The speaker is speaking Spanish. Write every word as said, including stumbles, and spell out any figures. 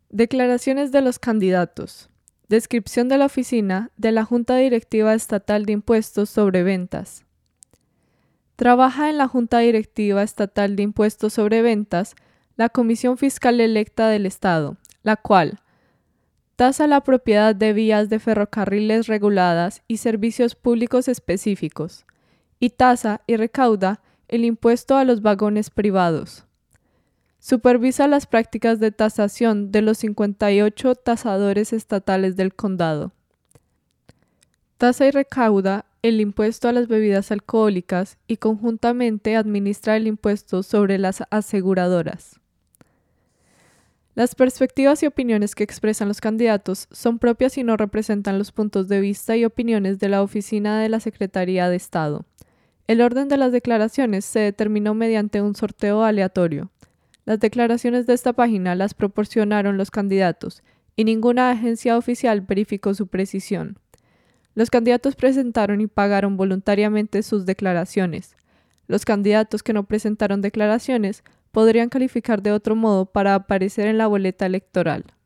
Declaraciones de los candidatos. Descripción de la oficina de la Junta Directiva Estatal de Impuestos sobre Ventas. Trabaja en la Junta Directiva Estatal de Impuestos sobre Ventas la Comisión Fiscal Electa del Estado, la cual tasa la propiedad de vías de ferrocarriles reguladas y servicios públicos específicos, y tasa y recauda el impuesto a los vagones privados. Supervisa las prácticas de tasación de los cincuenta y ocho tasadores estatales del condado. Tasa y recauda el impuesto a las bebidas alcohólicas y conjuntamente administra el impuesto sobre las aseguradoras. Las perspectivas y opiniones que expresan los candidatos son propias y no representan los puntos de vista y opiniones de la Oficina de la Secretaría de Estado. El orden de las declaraciones se determinó mediante un sorteo aleatorio. Las declaraciones de esta página las proporcionaron los candidatos y ninguna agencia oficial verificó su precisión. Los candidatos presentaron y pagaron voluntariamente sus declaraciones. Los candidatos que no presentaron declaraciones podrían calificar de otro modo para aparecer en la boleta electoral.